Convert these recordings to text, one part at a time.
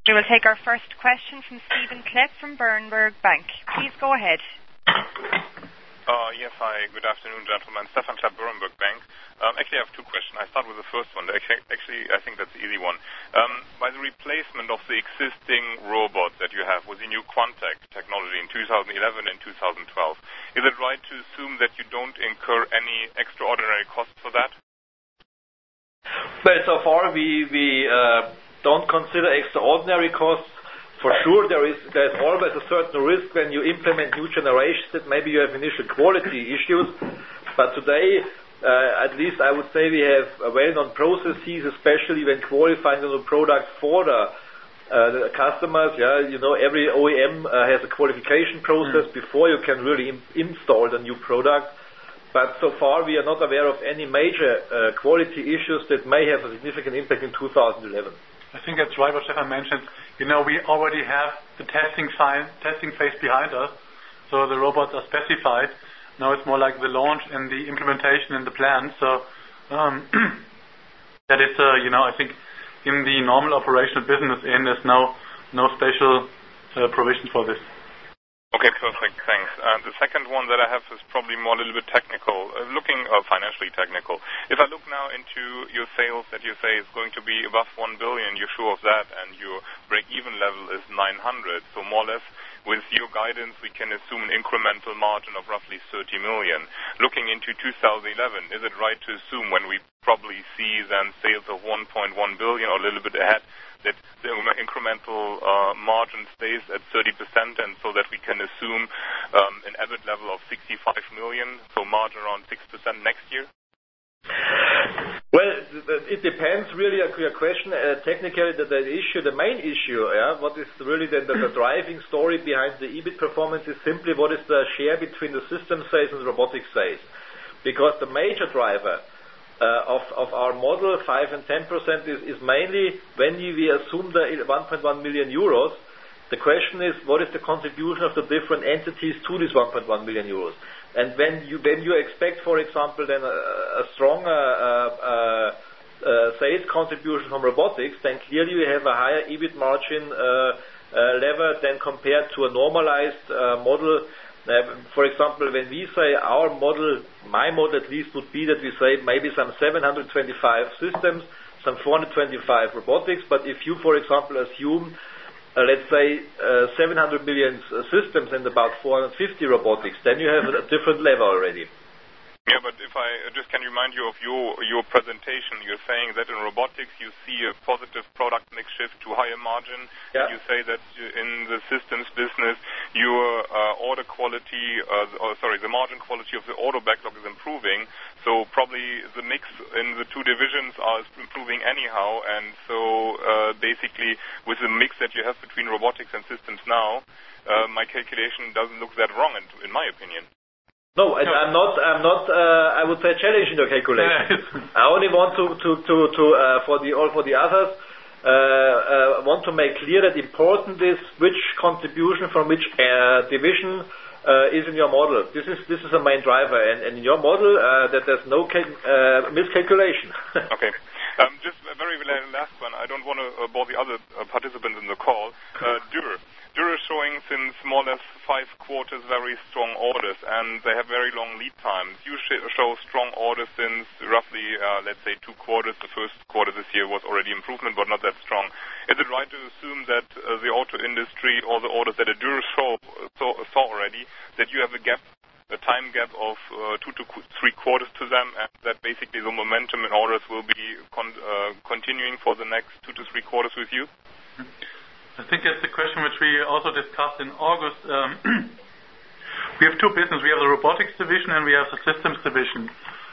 We will take our first question from Stephen Klepp from Berenberg Bank. Please go ahead. Yes, hi. Good afternoon, gentlemen. Stefan Klepp, Berenberg Bank. Actually, I have two questions. I start with the first one. Actually, I think that's the easy one. By the replacement of the existing robot that you have with the new Quantec technology in 2011 and 2012, is it right to assume that you don't incur any extraordinary costs for that? Well, so far we don't consider extraordinary costs. For sure, there's always a certain risk when you implement new generations that maybe you have initial quality issues. But today, at least I would say we have well-known processes, especially when qualifying a new product for the customers. Yeah, you know, every OEM has a qualification process before you can really install the new product. But so far, we are not aware of any major quality issues that may have a significant impact in 2011. I think that's right what Stefan mentioned. You know, we already have the testing phase behind us, so the robots are specified. Now it's more like the launch and the implementation in the plan. So that is, I think in the normal operational business, there's no special provision for this. Okay, perfect. Thanks. The second one that I have is probably more a little bit technical, looking financially technical. If I look now into your sales that you say is going to be above 1 billion, you're sure of that, and your break-even level is 900. So more or less, with your guidance, we can assume an incremental margin of roughly 30 million. Looking into 2011, is it right to assume when we probably see then sales of 1.1 billion or a little bit ahead, that the incremental margin stays at 30%, and so that we can assume an EBIT level of 65 million, so margin around 6% next year? Well, it depends really on your question. Technically, the main issue, what is really the driving story behind the EBIT performance is simply what is the share between the system sales and the robotic sales. Because the major driver of our model, 5 and 10%, is mainly when we assume the 1.1 million euros. The question is, what is the contribution of the different entities to this 1.1 million euros? And when you expect, for example, then a stronger sales contribution from robotics, then clearly we have a higher EBIT margin level than compared to a normalized model. For example, when we say our model, my model at least would be that we say maybe some 725 systems, some 425 robotics. But if you, for example, assume, let's say, 700 million systems and about 450 robotics, then you have a different level already. Yeah, but if I just can remind you of your presentation, you're saying that in robotics you see a positive product mix shift to higher margin. Yeah. You say that in the systems business, your the margin quality of the order backlog is improving. So probably the mix in the two divisions is improving anyhow. And so basically, with the mix that you have between robotics and systems now, my calculation doesn't look that wrong, in my opinion. No, and I'm not. I would say challenging your calculation. I only want to for the others, want to make clear that important is which contribution from which division is in your model. This is a main driver, and in your model that there's no miscalculation. Okay. Just a very last one. I don't want to bore the other participants in the call. Dürr is showing since more or less 5 quarters very strong orders, and they have very long lead times. You show strong orders since roughly, let's say, 2 quarters. The first quarter this year was already improvement, but not that strong. Is it right to assume that the auto industry or the orders that Dürr saw already, that you have a time gap of 2 to 3 quarters to them, and that basically the momentum in orders will be continuing for the next 2 to 3 quarters with you? I think that's the question which we also discussed in August. We have 2 businesses. We have the robotics division and we have the systems division.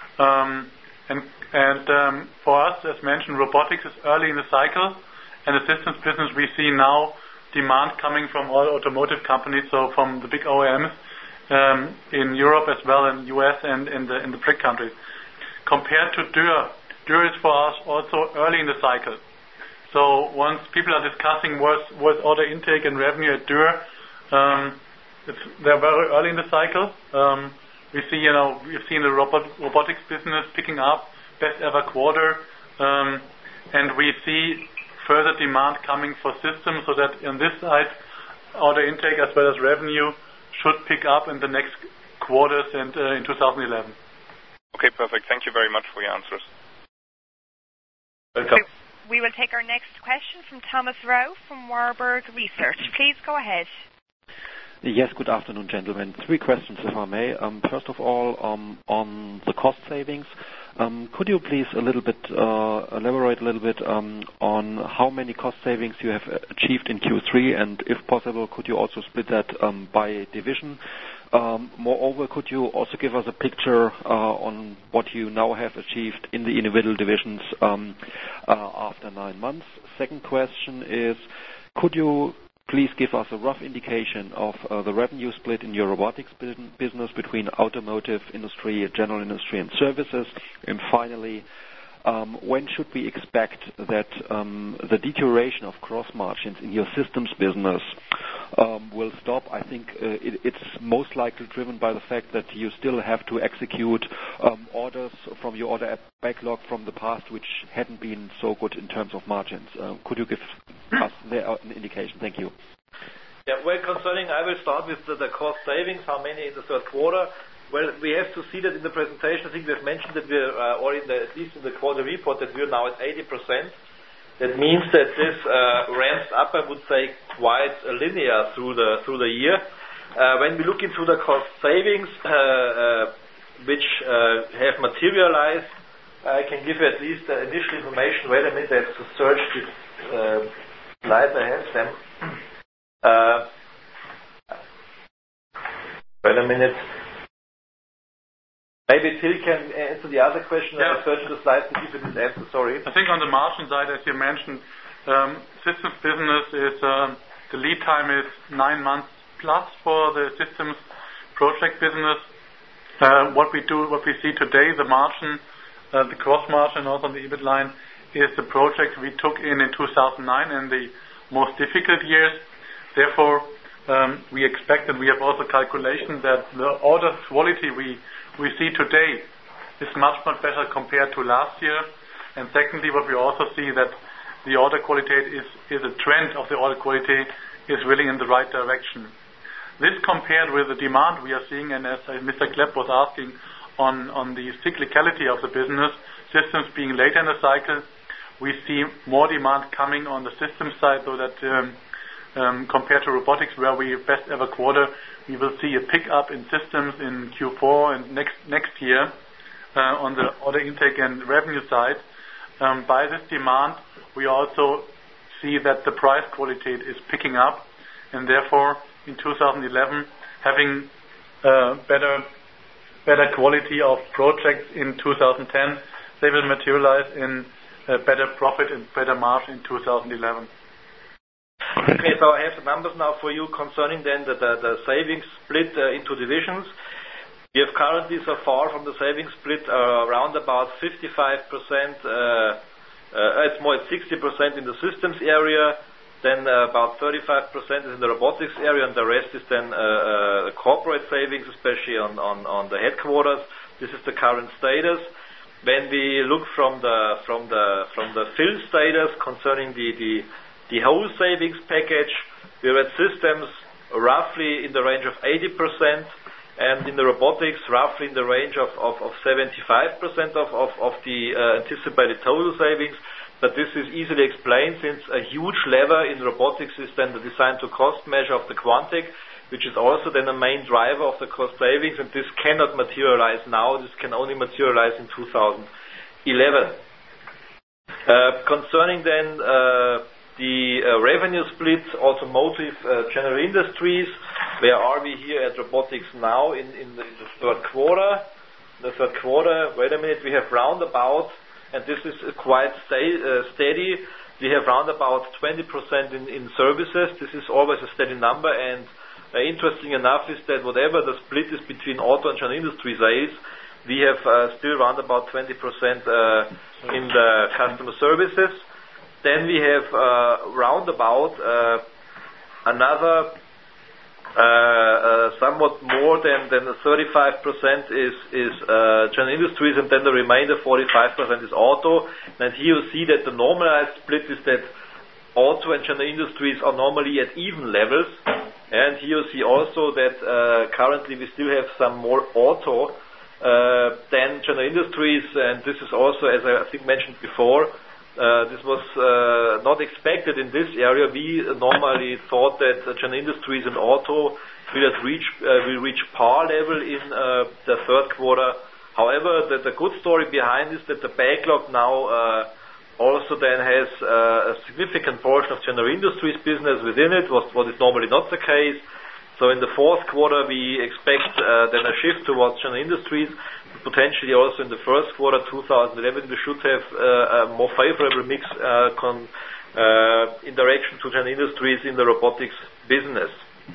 For us, as mentioned, robotics is early in the cycle, and the systems business we see now demand coming from all automotive companies, so from the big OEMs in Europe as well, in US and in the BRIC countries. Compared to Dürr is for us also early in the cycle. So once people are discussing what's order intake and revenue at Dürr, they're very early in the cycle. We see, we've seen the robotics business picking up, best ever quarter, and we see further demand coming for systems, so that on this side, order intake as well as revenue should pick up in the next quarters and in 2011. Okay, perfect. Thank you very much for your answers. Welcome. We will take our next question from Thomas Rowe from Warburg Research. Please go ahead. Yes, good afternoon, gentlemen. 3 questions, if I may. First of all, on the cost savings, could you please elaborate a little bit on how many cost savings you have achieved in Q3, and if possible, could you also split that by division? Moreover, could you also give us a picture on what you now have achieved in the individual divisions after 9 months? Second question is, could you please give us a rough indication of the revenue split in your robotics business between automotive industry, general industry, and services? And finally, when should we expect that the deterioration of gross margins in your systems business will stop? I think it's most likely driven by the fact that you still have to execute orders from your order backlog from the past, which hadn't been so good in terms of margins. Could you give us there an indication? Thank you. Yeah, well, I will start with the cost savings, how many in the third quarter. Well, we have to see that in the presentation. I think we've mentioned that we're, at least in the quarter report, that we're now at 80%. That means that this ramps up, I would say, quite linear through the year. When we look into the cost savings, which have materialized, I can give you at least the initial information. Wait a minute, I have to search this slide. I have them. Wait a minute. Maybe Till can answer the other question. Yeah. I search the slides to give you this answer. Sorry. I think on the margin side, as you mentioned, systems business is the lead time is 9 months plus for the systems project business. What we see today, the margin, the gross margin, also on the EBIT line, is the project we took in 2009 in the most difficult years. Therefore, we expect, and we have also calculation that the order quality we see today is much better compared to last year. And secondly, what we also see that the order quality is a trend of the order quality is really in the right direction. This compared with the demand we are seeing, and as Mr. Klepp was asking on the cyclicality of the business, systems being later in the cycle, we see more demand coming on the system side, so that compared to robotics, where we best ever quarter, we will see a pick up in systems in Q4 and next year on the order intake and revenue side. By this demand, we also see that the price quality is picking up, and therefore in 2011 having better quality of projects in 2010, they will materialize in better profit and better margin in 2011. Okay, so I have the numbers now for you concerning then the savings split into divisions. We have currently so far from the savings split around about 55%, it's more at 60% in the systems area, then about 35% is in the robotics area, and the rest is then corporate savings, especially on the headquarters. This is the current status. When we look from the fill status concerning the whole savings package, we're at systems roughly in the range of 80%, and in the robotics roughly in the range of 75% of the anticipated total savings. But this is easily explained, since a huge lever in robotics is then the design to cost measure of the Quantec, which is also then a main driver of the cost savings, and this cannot materialize now. This can only materialize in 2011. Concerning then the revenue split, automotive, general industries, where are we here at robotics now in the third quarter? The third quarter, wait a minute, we have round about, and this is quite steady, we have round about 20% in services. This is always a steady number, and interesting enough is that whatever the split is between auto and general industry sales, we have still round about 20% in the customer services. Then we have round about another somewhat more than the 35% is general industries, and then the remainder 45% is auto. And here you see that the normalized split is that auto and general industries are normally at even levels. And here you see also that currently we still have some more auto than general industries, and this is also, as I think mentioned before, this was not expected in this area. We normally thought that general industries and auto will reach par level in the third quarter. However, the good story behind is that the backlog now also then has a significant portion of general industries business within it, what is normally not the case. So in the fourth quarter, we expect then a shift towards general industries. Potentially also in the first quarter 2011, we should have a more favorable mix in direction to general industries in the robotics business.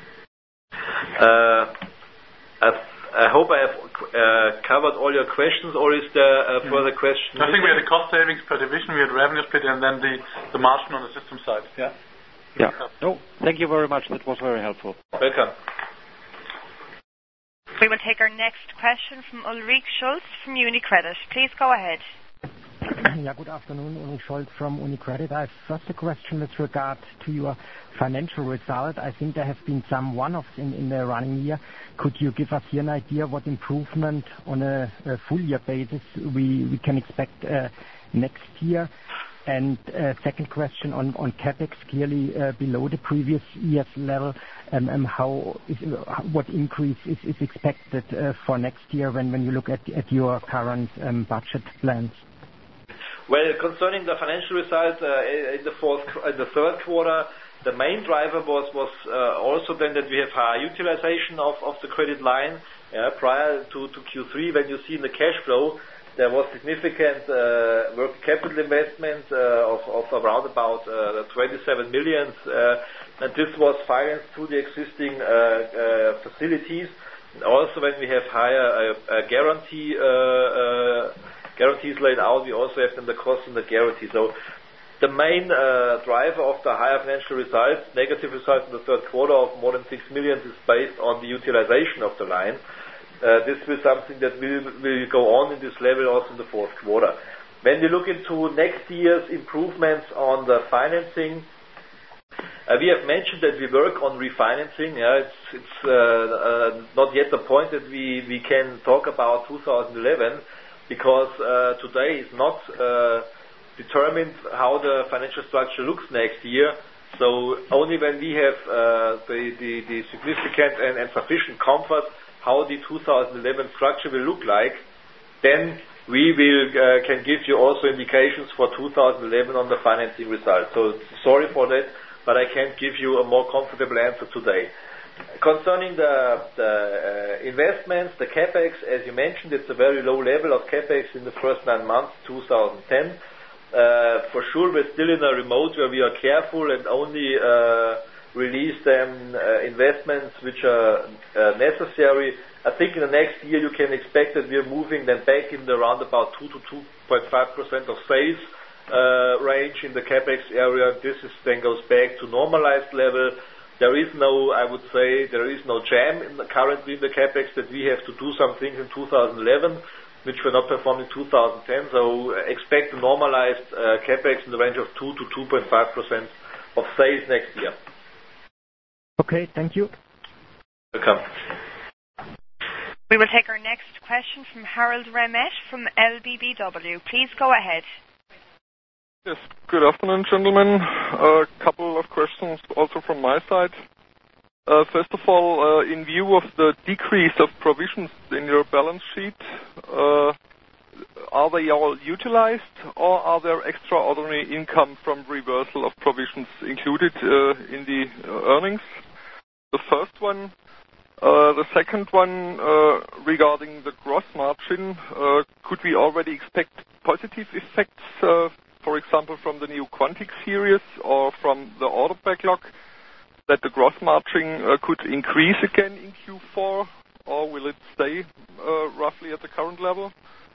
I hope I have covered all your questions, or is there a further question? I think we had the cost savings per division, we had revenue split, and then the margin on the system side. Yeah. Yeah. No, thank you very much. That was very helpful. Welcome. We will take our next question from Ulrich Schulz from UniCredit. Please go ahead. Yeah, good afternoon. Ulrich Schulz from UniCredit. I have first a question with regard to your financial result. I think there have been some one-offs in the running year. Could you give us here an idea what improvement on a full year basis we can expect next year? And second question on CapEx, clearly below the previous year's level. What increase is expected for next year when you look at your current budget plans? Well, concerning the financial result in the third quarter, the main driver was also then that we have high utilization of the credit line prior to Q3. When you see in the cash flow, there was significant working capital investment of around about 27 million, and this was financed through the existing facilities. And also, when we have higher guarantees laid out, we also have then the cost and the guarantee. So the main driver of the higher financial results, negative results in the third quarter of more than 6 million, is based on the utilization of the line. This is something that will go on in this level also in the fourth quarter. When we look into next year's improvements on the financing, we have mentioned that we work on refinancing. It's not yet the point that we can talk about 2011, because today is not determined how the financial structure looks next year. So only when we have the significant and sufficient comfort how the 2011 structure will look like, then we can give you also indications for 2011 on the financing result. So sorry for that, but I can't give you a more comfortable answer today. Concerning the investments, the CapEx, as you mentioned, it's a very low level of CapEx in the first 9 months, 2010. For sure, we're still in a remote where we are careful and only release them investments which are necessary. I think in the next year you can expect that we are moving them back in the round about 2 to 2.5% of sales range in the CapEx area. This then goes back to normalized level. There is no jam currently in the CapEx that we have to do some things in 2011 which were not performed in 2010. So expect a normalized CapEx in the range of 2 to 2.5% of sales next year. Okay, thank you. Welcome. We will take our next question from Harold Remet from LBBW. Please go ahead. Yes, good afternoon, gentlemen. A couple of questions also from my side. First of all, in view of the decrease of provisions in your balance sheet, are they all utilized, or are there extraordinary income from reversal of provisions included in the earnings? The first one. The second one, regarding the gross margin, could we already expect positive effects, for example, from the new Quantix series or from the order backlog, that the gross margin could increase again in Q4, or will it stay roughly at the current level?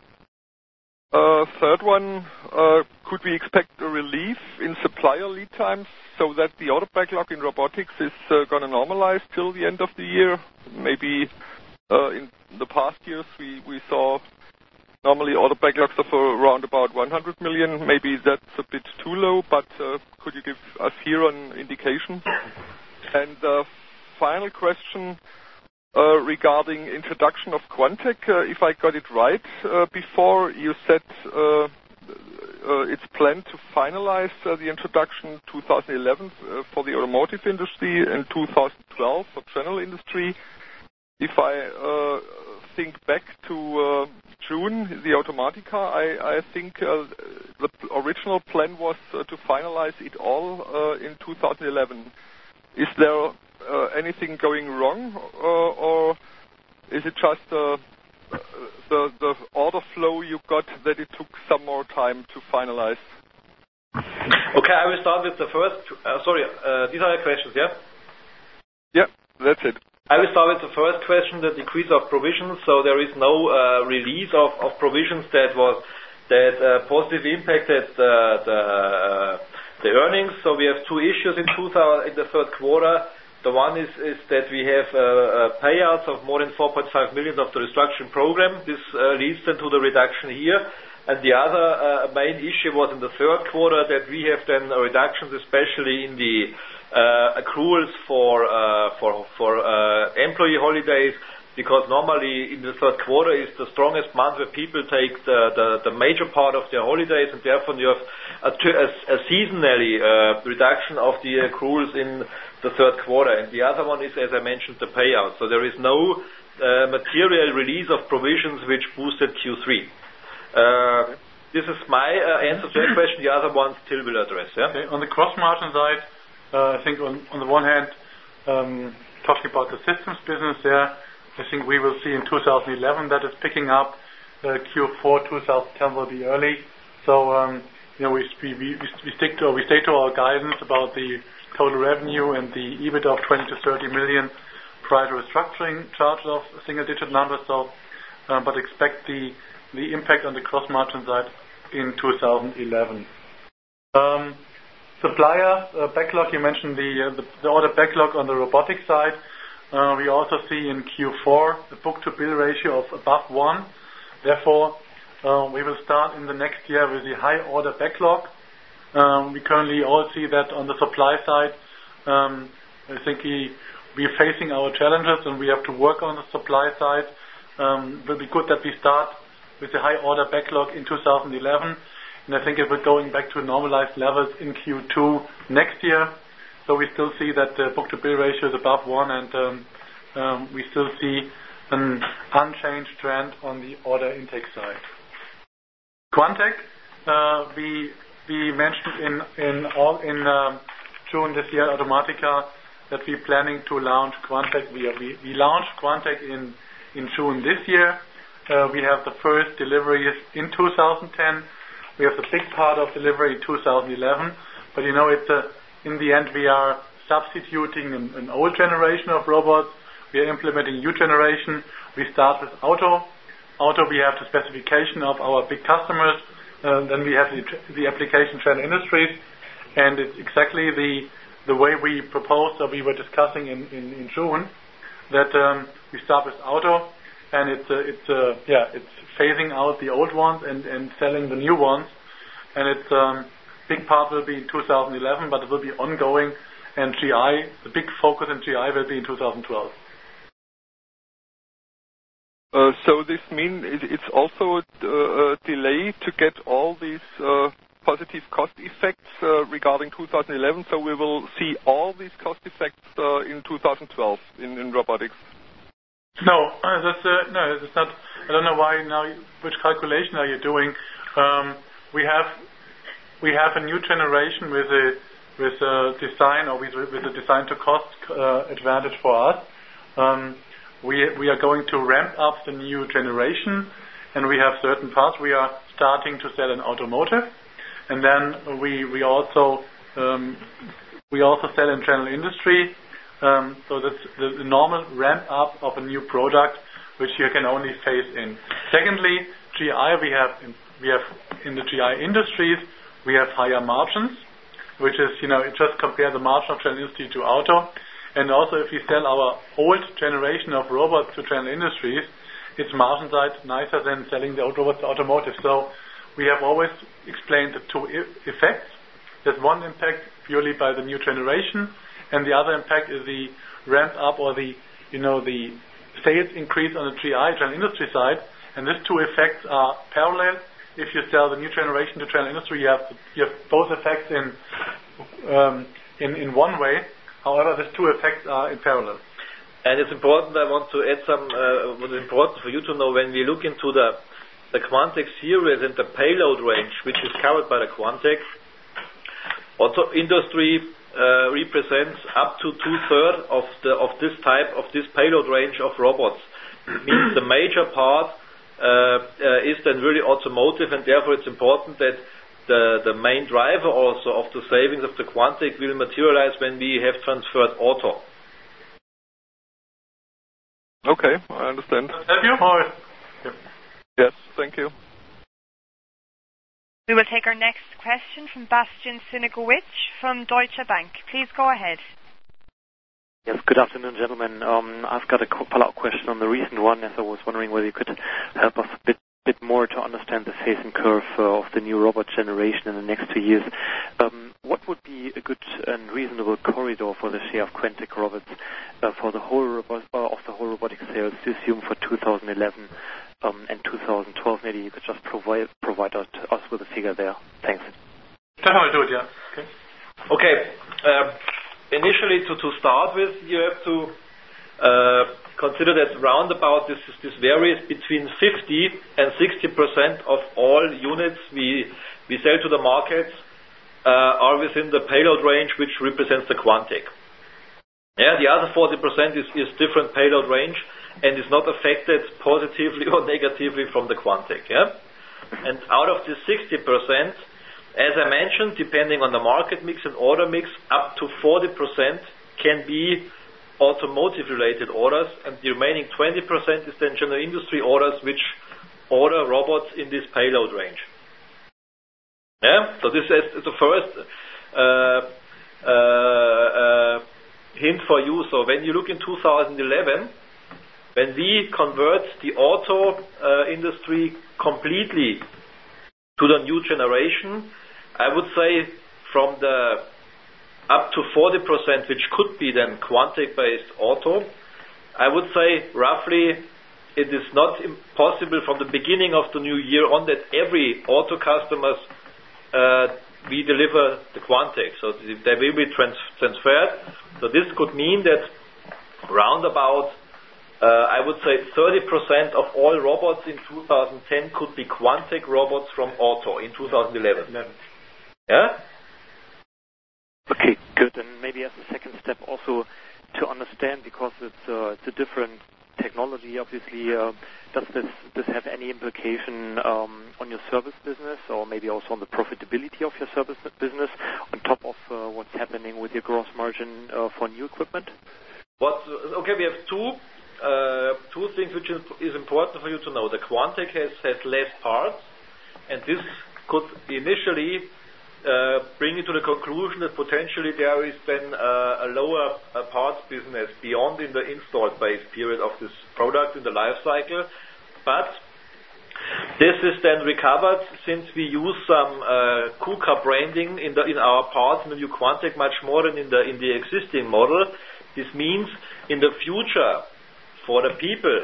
Third one, could we expect a relief in supplier lead times so that the order backlog in robotics is going to normalize till the end of the year? Maybe in the past years we saw Normally order backlogs of around about 100 million. Maybe that's a bit too low, but could you give us here an indication? And final question regarding introduction of Quantec. If I got it right before, you said it's planned to finalize the introduction 2011 for the automotive industry and 2012 for general industry. If I think back to June, the Automatica, I think the original plan was to finalize it all in 2011. Is there anything going wrong, or is it just the order flow you got that it took some more time to finalize? Okay, I will start with the first. These are your questions, yeah? Yeah, that's it. I will start with the first question, the decrease of provisions. So there is no release of provisions that positively impacted the earnings. So we have two issues in the third quarter. The one is that we have payouts of more than 4.5 million of the restructuring program. This leads then to the reduction here. And the other main issue was in the third quarter that we have then reductions, especially in the accruals for employee holidays, because normally in the third quarter is the strongest month where people take the major part of their holidays, and therefore you have a seasonally reduction of the accruals in the third quarter. And the other one is, as I mentioned, the payout. So there is no material release of provisions which boosted Q3. This is my answer to your question. The other one Till will address. Yeah? Okay. On the cross margin side, I think on the one hand, talking about the systems business there, I think we will see in 2011 that it's picking up. Q4 2010 will be early. So we stay to our guidance about the total revenue and the EBIT of 20 to 30 million prior to restructuring charges of single-digit numbers. So, but expect the impact on the cross margin side in 2011. Supplier backlog, you mentioned the order backlog on the robotics side. We also see in Q4 the book-to-bill ratio of above 1. Therefore, we will start in the next year with the high order backlog. We currently all see that on the supply side. I think we are facing our challenges and we have to work on the supply side. It will be good that we start with the high order backlog in 2011. And I think it will going back to normalized levels in Q2 next year. So we still see that the book-to-bill ratio is above 1, and we still see an unchanged trend on the order intake side. Quantec, we mentioned in June this year, Automatica, that we're planning to launch Quantec. We launched Quantec in June this year. We have the first deliveries in 2010. We have the big part of delivery in 2011. But in the end, we are substituting an old generation of robots. We are implementing new generation. We start with Auto. We have the specification of our big customers. Then we have the application General Industries. And it's exactly the way we proposed, or we were discussing in June, that we start with Auto. And it's phasing out the old ones and selling the new ones. And it's big part will be in 2011, but it will be ongoing. And GI, the big focus in GI will be in 2012. So this means it's also a delay to get all these positive cost effects regarding 2011. So we will see all these cost effects in 2012 in robotics. No, that's not. I don't know why now. Which calculation are you doing? We have a new generation with a design, or with a design to cost advantage for us. We are going to ramp up the new generation, and we have certain parts we are starting to sell in automotive, and then we also sell in general industry. So that's the normal ramp up of a new product, which you can only phase in. Secondly, GI we have in the GI industries we have higher margins, which is just compare the margin of general industry to auto. And also, if we sell our old generation of robots to general industries, its margin side nicer than selling the old robots to automotive. So we have always explained the two effects. There's one impact purely by the new generation, and the other impact is the ramp up or the sales increase on the GI, general industry side. And these two effects are parallel. If you sell the new generation to general industry, you have both effects in one way. However, these two effects are in parallel. And it's important, I want to add what is important for you to know when we look into the Quantec series and the payload range, which is covered by the Quantec, auto industry represents up to 2/3 of this payload range of robots. It means the major part is then really automotive, and therefore it's important that the main driver also of the savings of the Quantec will materialize when we have transferred auto. Okay, I understand. Have you? Yes, thank you. We will take our next question from Bastian Synagowicz from Deutsche Bank. Please go ahead. Yes, good afternoon, gentlemen. I've got a follow-up question on the recent one, as I was wondering whether you could help us a bit more to understand the phasing curve of the new robot generation in the next 2 years. What would be a good and reasonable corridor for the share of Quantec robots for the whole robotic sales to assume for 2011 and 2012? Maybe you could just provide us with a figure there. Thanks. Definitely do it, yeah. Okay. Initially, to start with, you have to consider that roundabout this varies between 50 and 60% of all units we sell to the markets are within the payload range, which represents the Quantec. Yeah, the other 40% is different payload range and is not affected positively or negatively from the Quantec. Yeah, and out of this 60%, as I mentioned, depending on the market mix and order mix, up to 40% can be automotive-related orders, and the remaining 20% is then general industry orders, which order robots in this payload range. Yeah, so this is the first hint for you. So when you look in 2011, when we convert the auto industry completely to the new generation, I would say from the up to 40%, which could be then Quantec-based auto, I would say roughly it is not impossible from the beginning of the new year on that every auto customers we deliver the Quantec, so they will be transferred. So this could mean that roundabout I would say 30% of all robots in 2010 could be Quantec robots from auto in 2011. Yeah? Okay, good. And maybe as a second step also to understand, because it's a different technology, obviously, does this have any implication on your service business, or maybe also on the profitability of your service business, on top of what's happening with your gross margin for new equipment? Okay, we have two things which is important for you to know. The Quantec has less parts, and this could initially bring you to the conclusion that potentially there is then a lower parts business beyond in the installed base period of this product in the life cycle. But this is then recovered since we use some KUKA branding in our parts in the new Quantec much more than in the existing model. This means in the future, for the people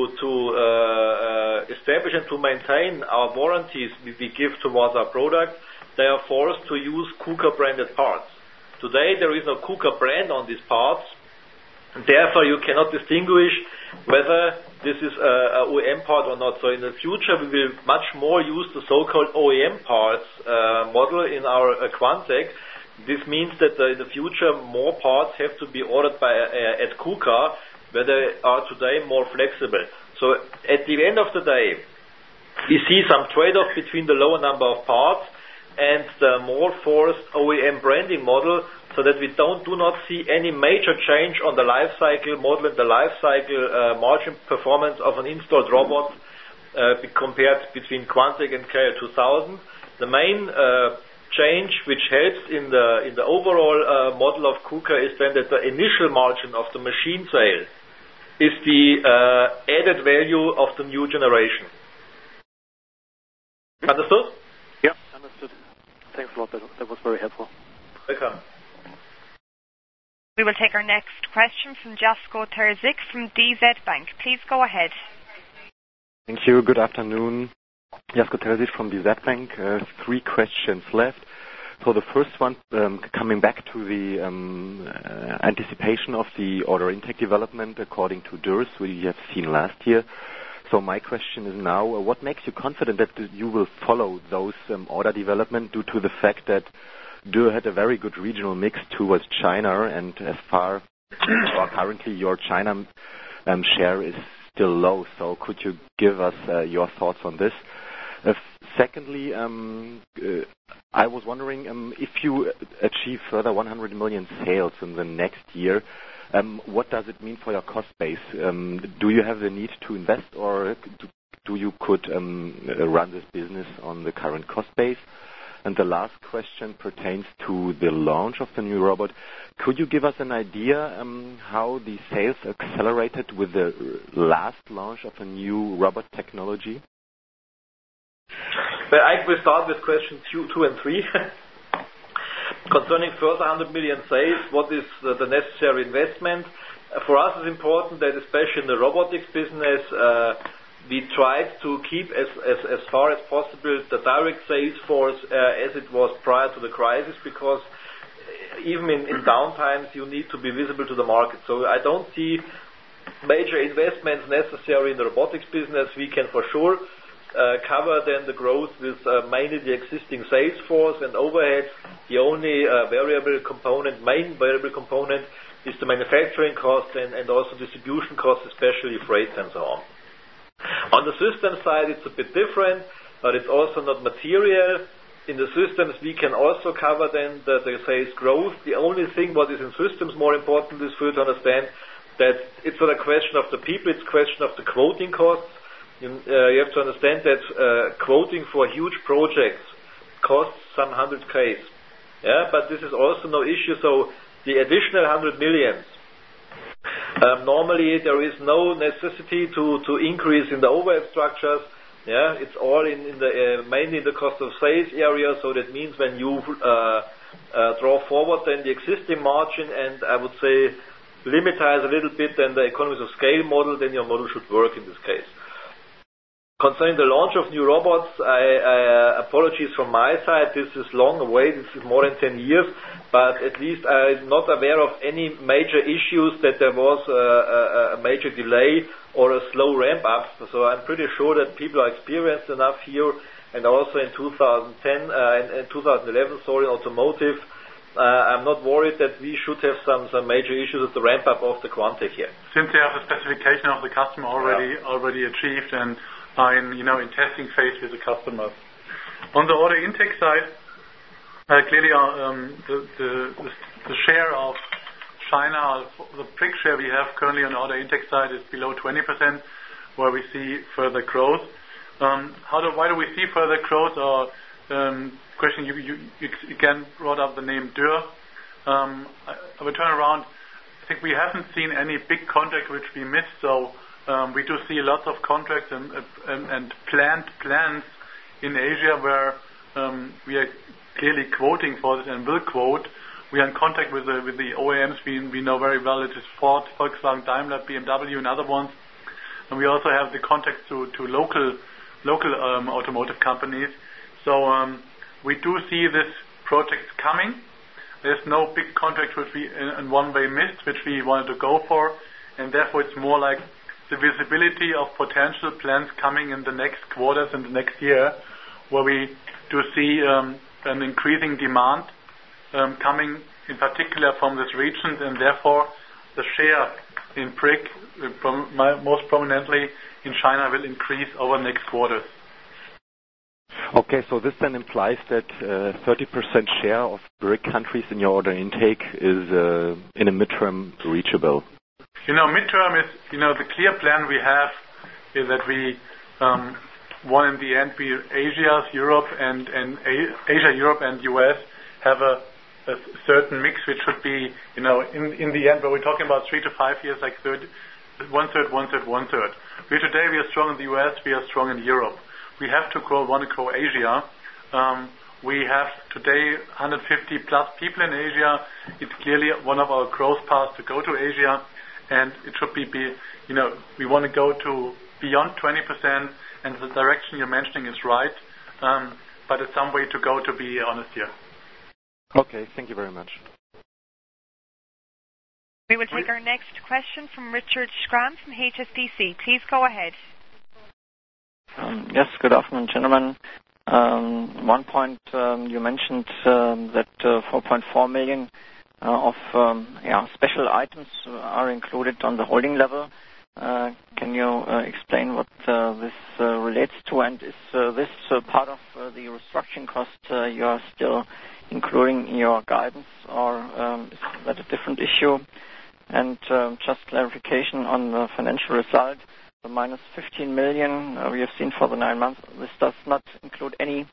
to establish and to maintain our warranties we give towards our product, they are forced to use KUKA branded parts. Today there is no KUKA brand on these parts, and therefore you cannot distinguish whether this is a OEM part or not. So in the future we will much more use the so-called OEM parts model in our Quantec. This means that in the future more parts have to be ordered at KUKA, where they are today more flexible. So at the end of the day, we see some trade-off between the lower number of parts and the more forced OEM branding model, so that we do not see any major change on the life cycle model and the life cycle margin performance of an installed robot compared between Quantec and Carrier 2000. The main change which helps in the overall model of KUKA is then that the initial margin of the machine sale is the added value of the new generation. Understood? Yeah, understood. Thanks a lot. That was very helpful. Welcome. We will take our next question from Jasko Terzic from DZ Bank. Please go ahead. Thank you. Good afternoon. Jasko Terzic from DZ Bank. 3 questions left. So the first one, coming back to the anticipation of the order intake development according to DIRS, we have seen last year. So my question is now, what makes you confident that you will follow those order development due to the fact that DIRS had a very good regional mix towards China, and as far or currently your China share is still low. So could you give us your thoughts on this? Secondly, I was wondering if you achieve further 100 million sales in the next year, what does it mean for your cost base? Do you have the need to invest, or do you could run this business on the current cost base? And the last question pertains to the launch of the new robot. Could you give us an idea how the sales accelerated with the last launch of a new robot technology? Well, I will start with questions 2 and 3. Concerning further 100 million sales, what is the necessary investment? For us, it's important that, especially in the robotics business, we tried to keep as far as possible the direct sales force as it was prior to the crisis, because even in downtimes you need to be visible to the market. So I don't see major investments necessary in the robotics business. We can for sure cover then the growth with mainly the existing sales force and overhead. The only main variable component is the manufacturing cost and also distribution costs, especially freight and so on. On the system side, it's a bit different, but it's also not material. In the systems, we can also cover then the sales growth. The only thing what is in systems more important is for you to understand that it's not a question of the people, it's a question of the quoting costs. You have to understand that quoting for huge projects costs some 100K. Yeah, but this is also no issue. So the additional 100 millions, normally there is no necessity to increase in the overhead structures. Yeah, it's all in the mainly in the cost of sales area. So that means when you draw forward then the existing margin, and I would say limitize a little bit then the economies of scale model, then your model should work in this case. Concerning the launch of new robots, apologies from my side, this is long away, this is more than 10 years, but at least I'm not aware of any major issues that there was a major delay or a slow ramp up. So I'm pretty sure that people are experienced enough here, and also in 2010 and 2011, automotive. I'm not worried that we should have some major issues with the ramp up of the Quantec here. Since they have the specification of the customer already achieved and are in testing phase with the customers. On the order intake side, clearly the share of China, the prick share we have currently on the order intake side is below 20%, where we see further growth. Why do we see further growth? Or question you again brought up the name DIRS. I will turn around. I think we haven't seen any big contract which we missed, so we do see lots of contracts and plans in Asia where we are clearly quoting for this and will quote. We are in contact with the OEMs. We know very well it is Ford, Volkswagen, Daimler, BMW, and other ones. And we also have the contacts to local automotive companies. So we do see this project coming. There's no big contract which we in one way missed, which we wanted to go for, and therefore it's more like the visibility of potential plans coming in the next quarters and the next year, where we do see an increasing demand coming in particular from this region, and therefore the share in brick most prominently in China will increase over the next quarters. Okay, so this then implies that 30% share of brick countries in your order intake is in a midterm reachable. Midterm is, the clear plan we have is that we want in the end be Asia, Europe and US have a certain mix which should be, in the end, but we're talking about 3 to 5 years, like one-third. Today we are strong in the US, we are strong in Europe. We want to grow Asia. We have today 150 plus people in Asia. It's clearly one of our growth paths to go to Asia, and it should be we want to go to beyond 20%, and the direction you're mentioning is right, but it's some way to go, to be honest here. Okay, thank you very much. We will take our next question from Richard Schramm from HSBC. Please go ahead. Yes, good afternoon, gentlemen. One point you mentioned that 4.4 million of special items are included on the holding level. Can you explain what this relates to, and is this part of the restructuring cost you are still including in your guidance, or is that a different issue? And just clarification on the financial result, the minus 15 million we have seen for the 9 months. This does not include any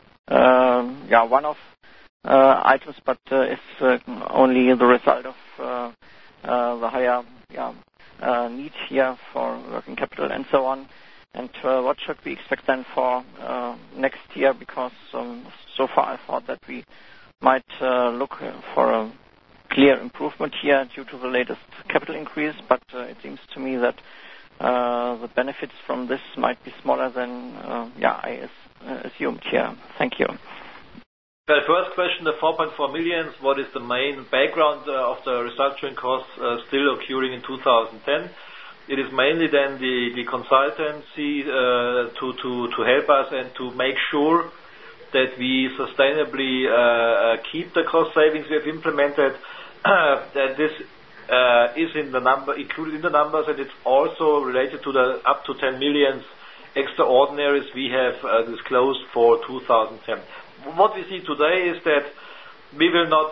one-off items, but it's only the result of the higher need here for working capital and so on. And what should we expect then for next year? Because so far I thought that we might look for a clear improvement here due to the latest capital increase, but it seems to me that the benefits from this might be smaller than I assumed here. Thank you. The first question, the 4.4 million, what is the main background of the restructuring costs still occurring in 2010? It is mainly then the consultancy to help us and to make sure that we sustainably keep the cost savings we have implemented. That this is in the number, included in the numbers, and it's also related to the up to 10 million extraordinaries we have disclosed for 2010. What we see today is that we will not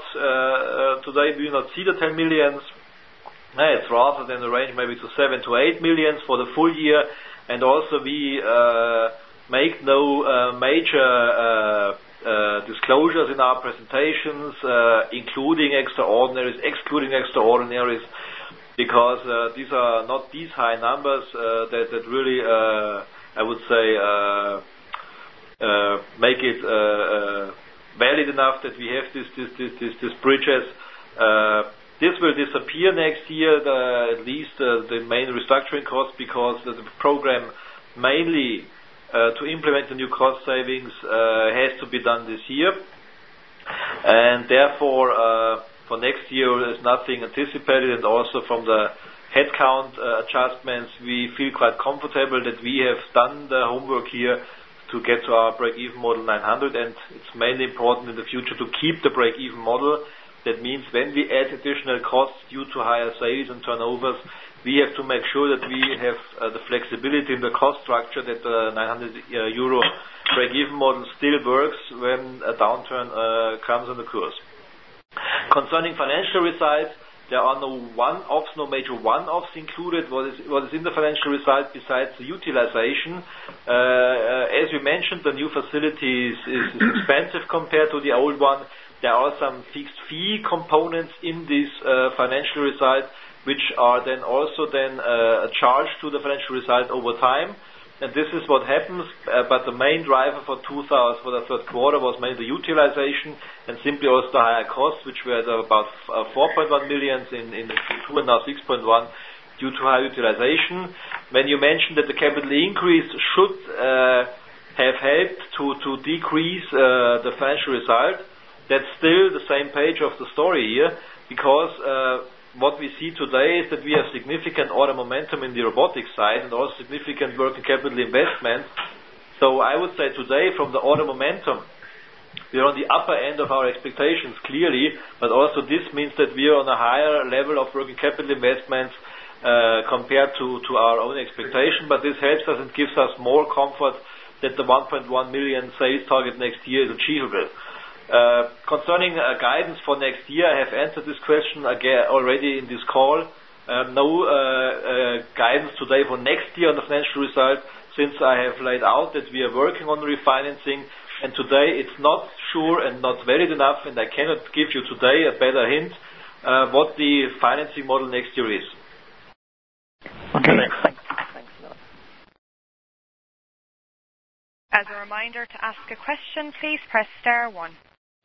see the 10 million. It's rather than the range maybe to 7 to 8 million for the full year, and also we make no major disclosures in our presentations, including extraordinaries, excluding extraordinaries, because these are not these high numbers that really, I would say, make it valid enough that we have these bridges. This will disappear next year, at least the main restructuring costs, because the program mainly to implement the new cost savings has to be done this year, and therefore for next year there's nothing anticipated. And also from the headcount adjustments, we feel quite comfortable that we have done the homework here to get to our break-even model 900, and it's mainly important in the future to keep the break-even model. That means when we add additional costs due to higher sales and turnovers, we have to make sure that we have the flexibility in the cost structure, that the 900 euro break-even model still works when a downturn comes on the course. Concerning financial results, there are no one-offs, no major one-offs included. What is in the financial result besides the utilization? As we mentioned, the new facility is expensive compared to the old one. There are some fixed fee components in this financial result, which are then also charged to the financial result over time. And this is what happens, but the main driver for the third quarter was mainly the utilization, and simply also the higher costs, which were at about 4.1 million in Q2 and now 6.1 due to high utilization. When you mentioned that the capital increase should have helped to decrease the financial result, that's still the same page of the story here, because what we see today is that we have significant order momentum in the robotics side and also significant working capital investment. So I would say today, from the order momentum, we are on the upper end of our expectations clearly, but also this means that we are on a higher level of working capital investments compared to our own expectation. But this helps us and gives us more comfort that the 1.1 million sales target next year is achievable. Concerning guidance for next year, I have answered this question again already in this call. No guidance today for next year on the financial result, since I have laid out that we are working on refinancing, and today it's not sure and not valid enough, and I cannot give you today a better hint what the financing model next year is. Okay, thanks. As a reminder, to ask a question, please press star 1.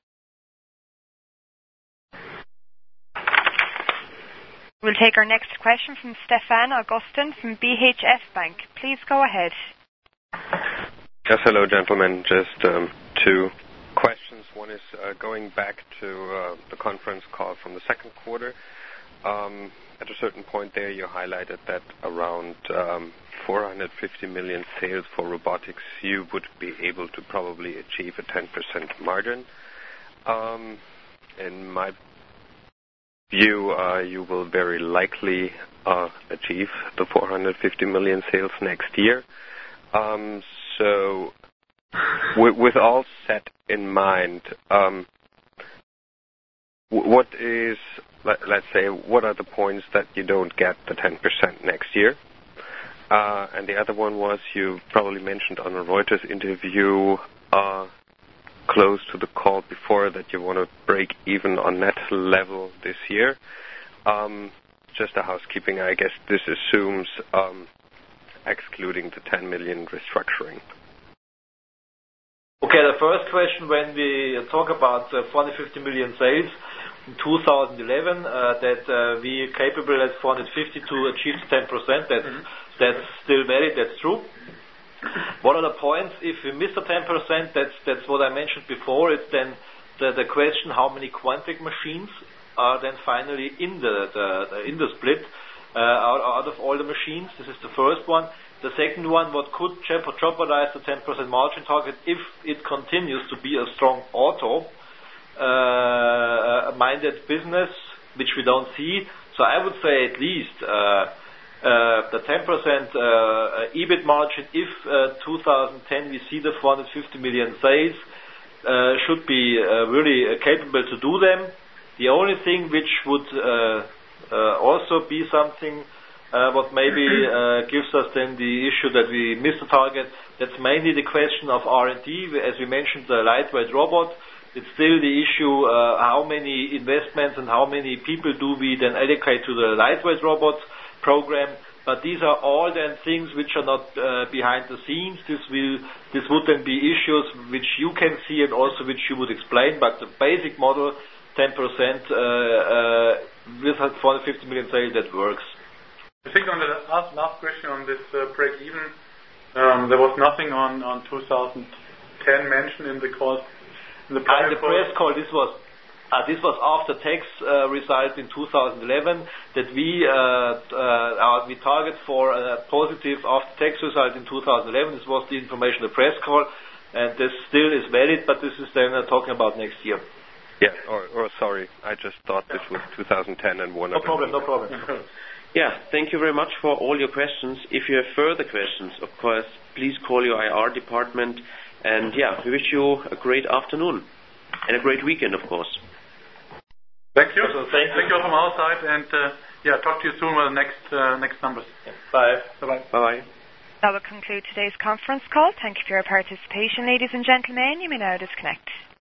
We'll take our next question from Stefan Augustin from BHF Bank. Please go ahead. Yes, hello, gentlemen. Just 2 questions. One is going back to the conference call from the second quarter. At a certain point there, you highlighted that around 450 million sales for robotics, you would be able to probably achieve a 10% margin. In my view, you will very likely achieve the 450 million sales next year. So, with all set in mind, what are the points that you don't get the 10% next year? And the other one was, you probably mentioned on a Reuters interview close to the call before that you want to break even on net level this year. Just a housekeeping, I guess this assumes excluding the 10 million restructuring. Okay, the first question, when we talk about 450 million sales in 2011, that we are capable at 450 to achieve 10%, that's still valid, that's true. What are the points? If we miss the 10%, that's what I mentioned before. It's then the question: how many Quantic machines are then finally in the split out of all the machines? This is the first one. The second one: what could jeopardize the 10% margin target if it continues to be a strong auto-minded business, which we don't see. So I would say at least the 10% EBIT margin, if 2010 we see the 450 million sales, should be really capable to do them. The only thing which would also be something what maybe gives us then the issue that we miss the target, that's mainly the question of R&D. As we mentioned, the lightweight robot, it's still the issue how many investments and how many people do we then allocate to the lightweight robot program. But these are all then things which are not behind the scenes. This would then be issues which you can see and also which you would explain. But the basic model, 10% with 450 million sales, that works. I think on the last question on this break even, there was nothing on 2010 mentioned in the call. In the press call, this was after tax result in 2011 that we target for a positive after tax result in 2011. This was the information the press call, and this still is valid, but this is then talking about next year. Yeah, or sorry, I just thought this was 2010 and one. No problem. Yeah, thank you very much for all your questions. If you have further questions, of course, please call your IR department. And yeah, we wish you a great afternoon and a great weekend, of course. Thank you. Thank you from our side, and talk to you soon with the next numbers. Yeah. Bye. Bye. Bye. That will conclude today's conference call. Thank you for your participation, ladies and gentlemen. You may now disconnect.